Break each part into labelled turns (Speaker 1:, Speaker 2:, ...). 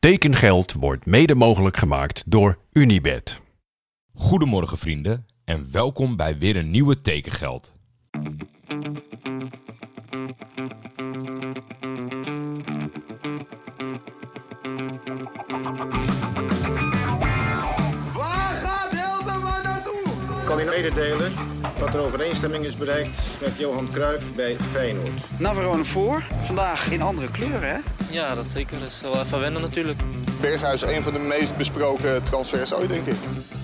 Speaker 1: Tekengeld wordt mede mogelijk gemaakt door Unibet.
Speaker 2: Goedemorgen vrienden en welkom bij weer een nieuwe Tekengeld.
Speaker 3: Waar gaat Hilterman naartoe?
Speaker 4: Ik kan u mededelen dat er overeenstemming is bereikt met Johan Cruijff bij Feyenoord.
Speaker 5: Navarone voor, vandaag in andere kleuren hè?
Speaker 6: Ja, dat zeker. Dat is wel even wennen natuurlijk.
Speaker 7: Berghuis, een van de meest besproken transfers ooit, denk ik.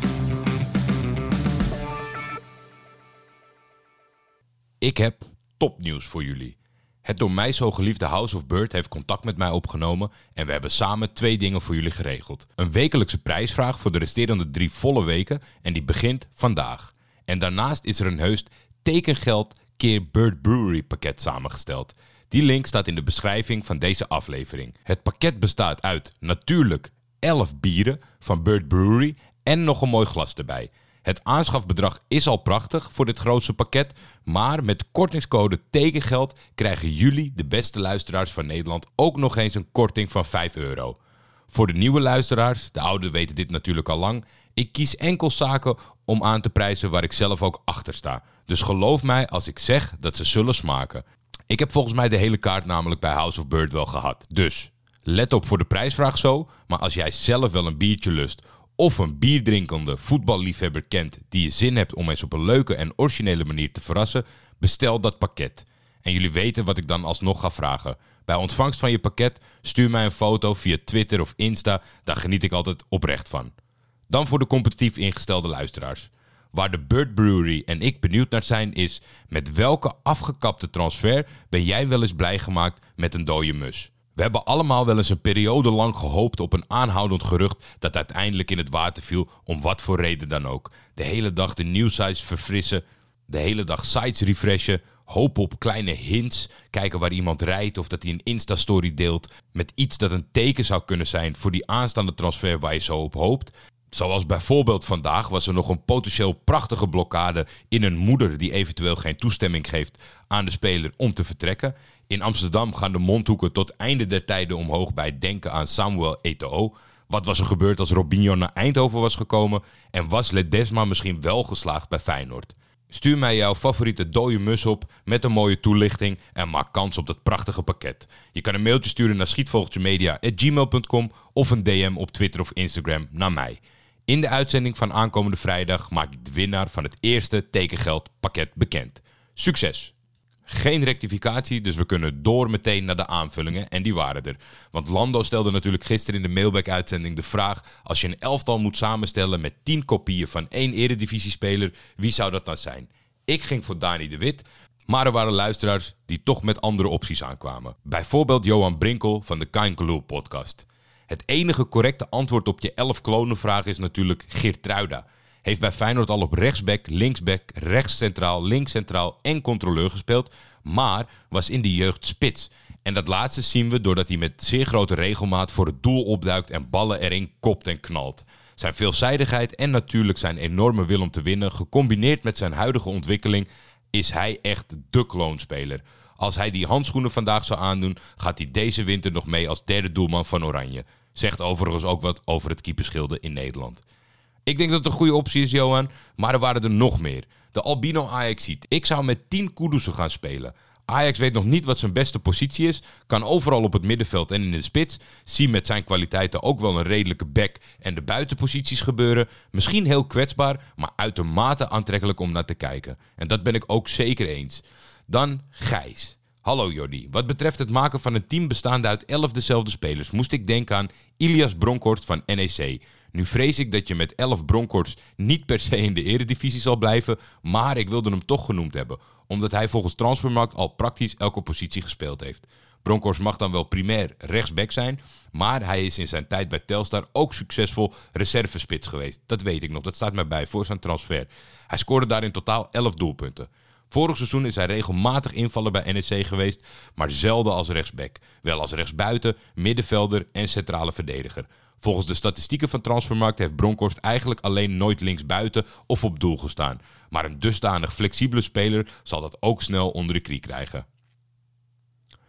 Speaker 2: Ik heb topnieuws voor jullie. Het door mij zo geliefde House of Bird heeft contact met mij opgenomen en we hebben samen 2 dingen voor jullie geregeld. Een wekelijkse prijsvraag voor de resterende 3 volle weken en die begint vandaag. En daarnaast is er een heus tekengeld keer Bird Brewery pakket samengesteld. Die link staat in de beschrijving van deze aflevering. Het pakket bestaat uit natuurlijk 11 bieren van Bird Brewery en nog een mooi glas erbij. Het aanschafbedrag is al prachtig voor dit grootste pakket, maar met kortingscode tekengeld krijgen jullie, de beste luisteraars van Nederland, ook nog eens een korting van €5. Voor de nieuwe luisteraars, de ouderen weten dit natuurlijk al lang, ik kies enkel zaken om aan te prijzen waar ik zelf ook achter sta. Dus geloof mij als ik zeg dat ze zullen smaken. Ik heb volgens mij de hele kaart namelijk bij House of Bird wel gehad. Dus let op voor de prijsvraag zo, maar als jij zelf wel een biertje lust of een bierdrinkende voetballiefhebber kent die je zin hebt om eens op een leuke en originele manier te verrassen, bestel dat pakket. En jullie weten wat ik dan alsnog ga vragen. Bij ontvangst van je pakket stuur mij een foto via Twitter of Insta, daar geniet ik altijd oprecht van. Dan voor de competitief ingestelde luisteraars. Waar de Bird Brewery en ik benieuwd naar zijn is, met welke afgekapte transfer ben jij wel eens blij gemaakt met een dode mus? We hebben allemaal wel eens een periode lang gehoopt op een aanhoudend gerucht dat uiteindelijk in het water viel, om wat voor reden dan ook. De hele dag de nieuwsites verfrissen, de hele dag sites refreshen, hopen op kleine hints, kijken waar iemand rijdt of dat hij een Insta-story deelt met iets dat een teken zou kunnen zijn voor die aanstaande transfer waar je zo op hoopt. Zoals bijvoorbeeld vandaag was er nog een potentieel prachtige blokkade in een moeder die eventueel geen toestemming geeft aan de speler om te vertrekken. In Amsterdam gaan de mondhoeken tot einde der tijden omhoog bij het denken aan Samuel Eto'o. Wat was er gebeurd als Robinho naar Eindhoven was gekomen? En was Ledesma misschien wel geslaagd bij Feyenoord? Stuur mij jouw favoriete dode mus op met een mooie toelichting en maak kans op dat prachtige pakket. Je kan een mailtje sturen naar schietvogeltjemedia@gmail.com of een DM op Twitter of Instagram naar mij. In de uitzending van aankomende vrijdag maak ik de winnaar van het eerste tekengeldpakket bekend. Succes! Geen rectificatie, dus we kunnen door meteen naar de aanvullingen en die waren er. Want Lando stelde natuurlijk gisteren in de Mailback-uitzending de vraag: als je een elftal moet samenstellen met 10 kopieën van 1 eredivisiespeler, wie zou dat dan zijn? Ik ging voor Dani de Wit, maar er waren luisteraars die toch met andere opties aankwamen. Bijvoorbeeld Johan Brinkel van de Kainkeloel podcast. Het enige correcte antwoord op je 11 klonenvraag is natuurlijk Geertruida. Heeft bij Feyenoord al op rechtsback, linksback, rechtscentraal, linkscentraal en controleur gespeeld, maar was in de jeugd spits. En dat laatste zien we doordat hij met zeer grote regelmaat voor het doel opduikt en ballen erin kopt en knalt. Zijn veelzijdigheid en natuurlijk zijn enorme wil om te winnen, gecombineerd met zijn huidige ontwikkeling, is hij echt de kloonspeler. Als hij die handschoenen vandaag zou aandoen, gaat hij deze winter nog mee als derde doelman van Oranje. Zegt overigens ook wat over het keeperschilde in Nederland. Ik denk dat het een goede optie is, Johan, maar er waren er nog meer. De Albino Ajaxiet. Ik zou met 10 Kudusen gaan spelen. Ajax weet nog niet wat zijn beste positie is, kan overal op het middenveld en in de spits. Zie met zijn kwaliteiten ook wel een redelijke back en de buitenposities gebeuren. Misschien heel kwetsbaar, maar uitermate aantrekkelijk om naar te kijken. En dat ben ik ook zeker eens. Dan Gijs. Hallo Jordi, wat betreft het maken van een team bestaande uit 11 dezelfde spelers moest ik denken aan Ilias Bronkhorst van NEC. Nu vrees ik dat je met 11 Bronkhorst niet per se in de eredivisie zal blijven, maar ik wilde hem toch genoemd hebben, omdat hij volgens Transfermarkt al praktisch elke positie gespeeld heeft. Bronkhorst mag dan wel primair rechtsback zijn, maar hij is in zijn tijd bij Telstar ook succesvol reservespits geweest. Dat weet ik nog, dat staat mij bij voor zijn transfer. Hij scoorde daar in totaal 11 doelpunten. Vorig seizoen is hij regelmatig invallen bij NEC geweest, maar zelden als rechtsback. Wel als rechtsbuiten, middenvelder en centrale verdediger. Volgens de statistieken van Transfermarkt heeft Bronkhorst eigenlijk alleen nooit linksbuiten of op doel gestaan. Maar een dusdanig flexibele speler zal dat ook snel onder de knie krijgen.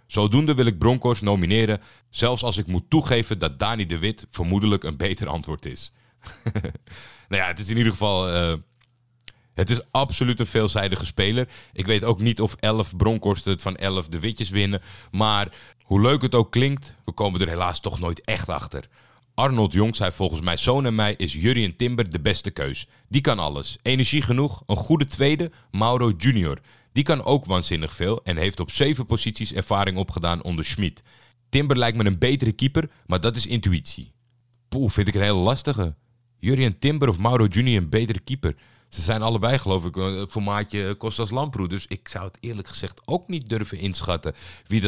Speaker 2: Zodoende wil ik Bronkhorst nomineren, zelfs als ik moet toegeven dat Dani de Wit vermoedelijk een beter antwoord is. Nou ja, het is in ieder geval... Het is absoluut een veelzijdige speler. Ik weet ook niet of 11 Bronkhorsten het van 11 de Witjes winnen. Maar hoe leuk het ook klinkt, we komen er helaas toch nooit echt achter. Arnold Jong zei volgens mij zoon en mij is Jurrien Timber de beste keus. Die kan alles. Energie genoeg, een goede tweede, Mauro Junior. Die kan ook waanzinnig veel en heeft op 7 posities ervaring opgedaan onder Schmid. Timber lijkt me een betere keeper, maar dat is intuïtie. Poeh, vind ik een hele lastige. Jurrien Timber of Mauro Junior een betere keeper? Ze zijn allebei, geloof ik, formaatje Kostas Lamproe. Dus ik zou het eerlijk gezegd ook niet durven inschatten wie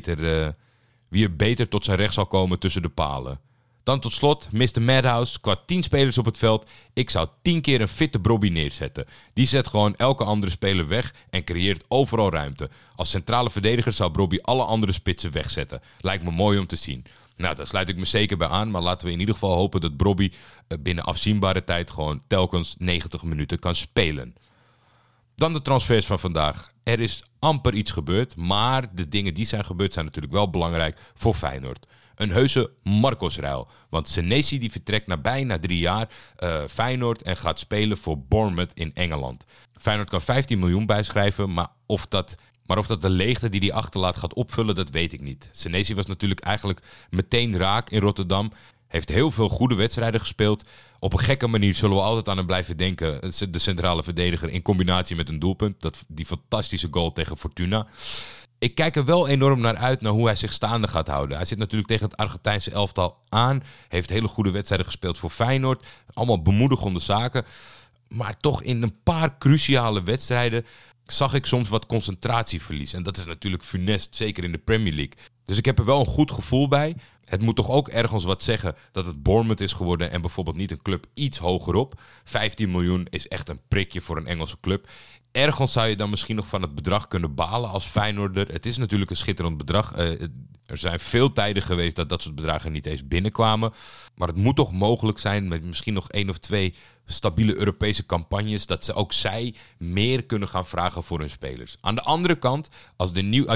Speaker 2: er beter tot zijn recht zal komen tussen de palen. Dan tot slot, Mr. Madhouse, qua 10 spelers op het veld. Ik zou 10 keer een fitte Brobby neerzetten. Die zet gewoon elke andere speler weg en creëert overal ruimte. Als centrale verdediger zou Brobby alle andere spitsen wegzetten. Lijkt me mooi om te zien. Nou, daar sluit ik me zeker bij aan. Maar laten we in ieder geval hopen dat Brobby binnen afzienbare tijd gewoon telkens 90 minuten kan spelen. Dan de transfers van vandaag. Er is amper iets gebeurd, maar de dingen die zijn gebeurd zijn natuurlijk wel belangrijk voor Feyenoord. Een heuse Marcos-ruil. Want Senesi die vertrekt na bijna 3 jaar Feyenoord en gaat spelen voor Bournemouth in Engeland. Feyenoord kan 15 miljoen bijschrijven, maar of dat de leegte die hij achterlaat gaat opvullen, dat weet ik niet. Senesi was natuurlijk eigenlijk meteen raak in Rotterdam. Heeft heel veel goede wedstrijden gespeeld. Op een gekke manier zullen we altijd aan hem blijven denken. De centrale verdediger in combinatie met een doelpunt. Die fantastische goal tegen Fortuna. Ik kijk er wel enorm naar uit naar hoe hij zich staande gaat houden. Hij zit natuurlijk tegen het Argentijnse elftal aan. Heeft hele goede wedstrijden gespeeld voor Feyenoord. Allemaal bemoedigende zaken. Maar toch in een paar cruciale wedstrijden zag ik soms wat concentratieverlies. En dat is natuurlijk funest, zeker in de Premier League. Dus ik heb er wel een goed gevoel bij. Het moet toch ook ergens wat zeggen dat het Bournemouth is geworden en bijvoorbeeld niet een club iets hogerop. 15 miljoen is echt een prikje voor een Engelse club. Ergens zou je dan misschien nog van het bedrag kunnen balen als Feyenoorder. Het is natuurlijk een schitterend bedrag. Er zijn veel tijden geweest dat soort bedragen niet eens binnenkwamen. Maar het moet toch mogelijk zijn met misschien nog 1 of 2 stabiele Europese campagnes, dat ook zij meer kunnen gaan vragen voor hun spelers. Aan de andere kant, als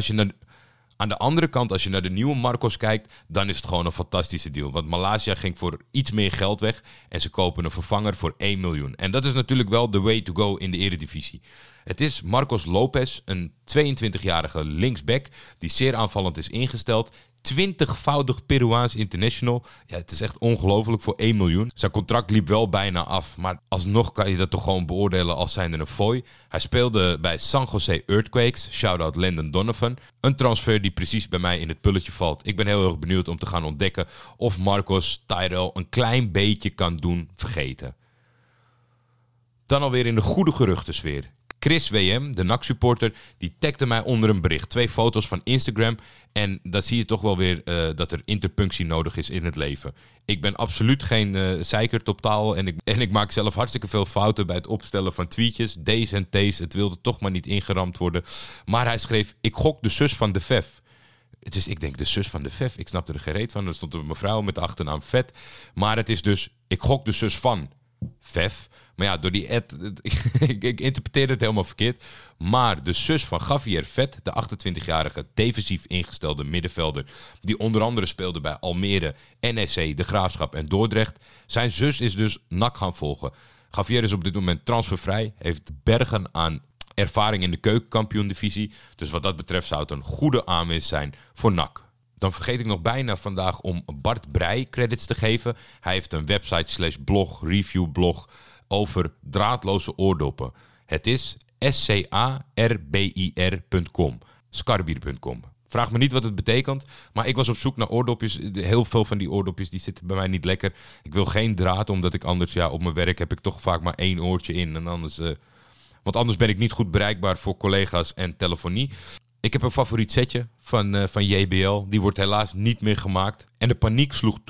Speaker 2: je naar de nieuwe Marcos kijkt, dan is het gewoon een fantastische deal. Want Malaysia ging voor iets meer geld weg en ze kopen een vervanger voor 1 miljoen. En dat is natuurlijk wel the way to go in de Eredivisie. Het is Marcos Lopez, een 22-jarige linksback die zeer aanvallend is ingesteld. 20-voudig Peruaans international. Ja, het is echt ongelooflijk voor 1 miljoen. Zijn contract liep wel bijna af, maar alsnog kan je dat toch gewoon beoordelen als zijnde een fooi. Hij speelde bij San Jose Earthquakes, shout-out Landon Donovan. Een transfer die precies bij mij in het pulletje valt. Ik ben heel erg benieuwd om te gaan ontdekken of Marcos Tyrell een klein beetje kan doen vergeten. Dan alweer in de goede geruchtensfeer. Chris WM, de NAC-supporter, die tagde mij onder een bericht. 2 foto's van Instagram. En daar zie je toch wel weer dat er interpunctie nodig is in het leven. Ik ben absoluut geen zeikert op taal. En ik maak zelf hartstikke veel fouten bij het opstellen van tweetjes. D's en T's. Het wilde toch maar niet ingeramd worden. Maar hij schreef, ik gok de zus van de Vef. Dus ik denk, de zus van de Vef. Ik snapte er geen reet van. Er stond een mevrouw met de achternaam Vet. Maar het is dus, ik gok de zus van Vef. Maar ja, door die ad, ik interpreteerde het helemaal verkeerd. Maar de zus van Javier Vet, de 28-jarige defensief ingestelde middenvelder, die onder andere speelde bij Almere, NEC, De Graafschap en Dordrecht. Zijn zus is dus NAC gaan volgen. Javier is op dit moment transfervrij, heeft bergen aan ervaring in de keukenkampioen-divisie. Dus wat dat betreft zou het een goede aanwinst zijn voor NAC. Dan vergeet ik nog bijna vandaag om Bart Breij credits te geven. Hij heeft een website /blog, reviewblog over draadloze oordoppen. Het is scarbir.com. Scarbier.com. Vraag me niet wat het betekent, maar ik was op zoek naar oordopjes. Heel veel van die oordopjes die zitten bij mij niet lekker. Ik wil geen draad, omdat ik anders, op mijn werk heb ik toch vaak maar 1 oortje in. En anders, want anders ben ik niet goed bereikbaar voor collega's en telefonie. Ik heb een favoriet setje van JBL. Die wordt helaas niet meer gemaakt. En de paniek sloeg toe.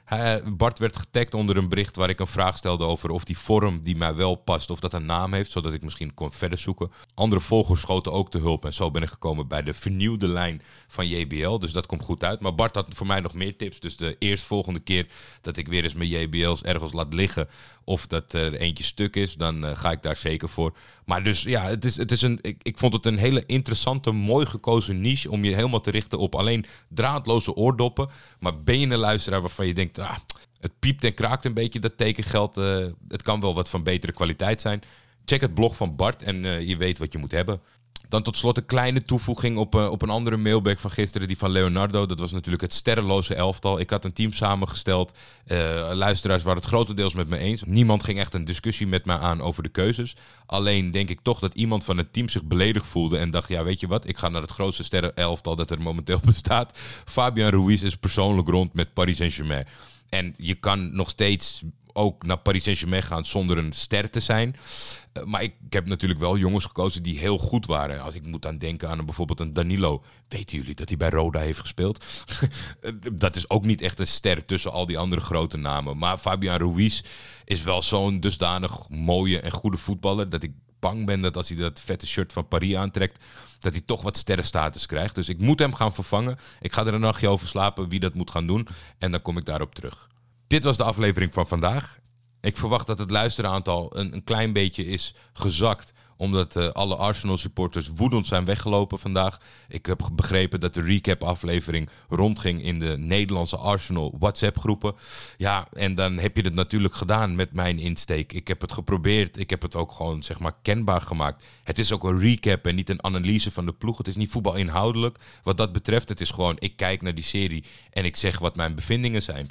Speaker 2: Bart werd getagd onder een bericht waar ik een vraag stelde over of die vorm die mij wel past, of dat een naam heeft, zodat ik misschien kon verder zoeken. Andere volgers schoten ook te hulp en zo ben ik gekomen bij de vernieuwde lijn van JBL. Dus dat komt goed uit. Maar Bart had voor mij nog meer tips. Dus de eerstvolgende keer dat ik weer eens mijn JBL's ergens laat liggen of dat er eentje stuk is, dan ga ik daar zeker voor. Maar dus ja, ik vond het een hele interessante, mooi gekozen niche om je helemaal te richten op alleen draadloze oordoppen. Maar ben je een luisteraar waarvan je denkt, het piept en kraakt een beetje, dat tekengeld. Het kan wel wat van betere kwaliteit zijn. Check het blog van Bart en je weet wat je moet hebben. Dan tot slot een kleine toevoeging op een andere mailback van gisteren, die van Leonardo. Dat was natuurlijk het sterrenloze elftal. Ik had een team samengesteld. Luisteraars waren het grotendeels met me eens. Niemand ging echt een discussie met mij aan over de keuzes. Alleen denk ik toch dat iemand van het team zich beledigd voelde en dacht, ja, weet je wat, ik ga naar het grootste sterrenelftal dat er momenteel bestaat. Fabian Ruiz is persoonlijk rond met Paris Saint-Germain. En je kan nog steeds ook naar Paris Saint-Germain gaan zonder een ster te zijn. Maar ik heb natuurlijk wel jongens gekozen die heel goed waren. Als ik moet aan denken aan bijvoorbeeld een Danilo. Weten jullie dat hij bij Roda heeft gespeeld? Dat is ook niet echt een ster tussen al die andere grote namen. Maar Fabian Ruiz is wel zo'n dusdanig mooie en goede voetballer dat ik bang ben dat als hij dat vette shirt van Paris aantrekt, dat hij toch wat sterrenstatus krijgt. Dus ik moet hem gaan vervangen. Ik ga er een nachtje over slapen wie dat moet gaan doen. En dan kom ik daarop terug. Dit was de aflevering van vandaag. Ik verwacht dat het luisteraantal een klein beetje is gezakt, omdat alle Arsenal supporters woedend zijn weggelopen vandaag. Ik heb begrepen dat de recap-aflevering rondging in de Nederlandse Arsenal WhatsApp-groepen. Ja, en dan heb je het natuurlijk gedaan met mijn insteek. Ik heb het geprobeerd. Ik heb het ook gewoon, zeg maar, kenbaar gemaakt. Het is ook een recap en niet een analyse van de ploeg. Het is niet voetbal inhoudelijk. Wat dat betreft, het is gewoon, ik kijk naar die serie en ik zeg wat mijn bevindingen zijn.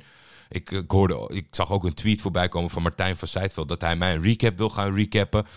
Speaker 2: Ik zag ook een tweet voorbij komen van Martijn van Zijtveld dat hij mij een recap wil gaan recappen.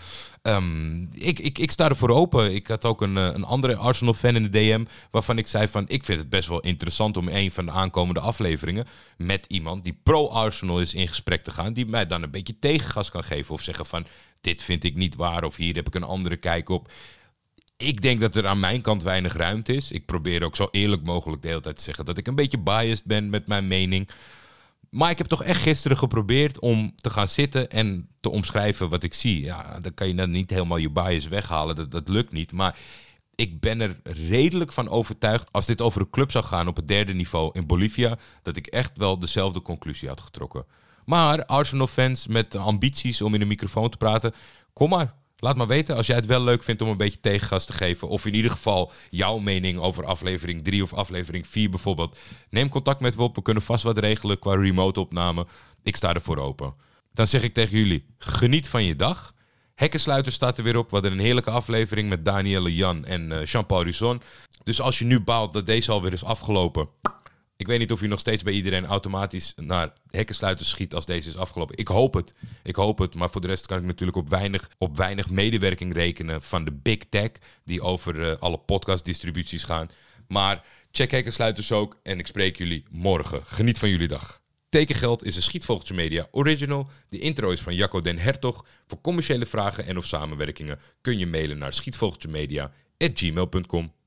Speaker 2: Ik sta ervoor open. Ik had ook een andere Arsenal-fan in de DM waarvan ik zei van, ik vind het best wel interessant om een van de aankomende afleveringen met iemand die pro-Arsenal is in gesprek te gaan, die mij dan een beetje tegengas kan geven of zeggen van, dit vind ik niet waar of hier heb ik een andere kijk op. Ik denk dat er aan mijn kant weinig ruimte is. Ik probeer ook zo eerlijk mogelijk de hele tijd te zeggen dat ik een beetje biased ben met mijn mening. Maar ik heb toch echt gisteren geprobeerd om te gaan zitten en te omschrijven wat ik zie. Ja, dan kan je dan niet helemaal je bias weghalen. Dat lukt niet. Maar ik ben er redelijk van overtuigd, als dit over een club zou gaan op het derde niveau in Bolivia, dat ik echt wel dezelfde conclusie had getrokken. Maar Arsenal-fans met ambities om in een microfoon te praten, kom maar. Laat maar weten als jij het wel leuk vindt om een beetje tegengas te geven. Of in ieder geval jouw mening over aflevering 3 of aflevering 4 bijvoorbeeld. Neem contact met me op. We kunnen vast wat regelen qua remote opname. Ik sta ervoor open. Dan zeg ik tegen jullie, geniet van je dag. Hekkensluiter staat er weer op. We hadden een heerlijke aflevering met Danielle Jan en Jean-Paul Risson. Dus als je nu baalt dat deze alweer is afgelopen, ik weet niet of je nog steeds bij iedereen automatisch naar hekkensluiters schiet als deze is afgelopen. Ik hoop het. Maar voor de rest kan ik natuurlijk op weinig medewerking rekenen van de Big Tech die over alle podcastdistributies gaan. Maar check hekkensluiters ook en ik spreek jullie morgen. Geniet van jullie dag. Tekengeld is een Schietvogeltje Media original. De intro is van Jacco den Hertog. Voor commerciële vragen en of samenwerkingen kun je mailen naar schietvogeltjemedia@gmail.com.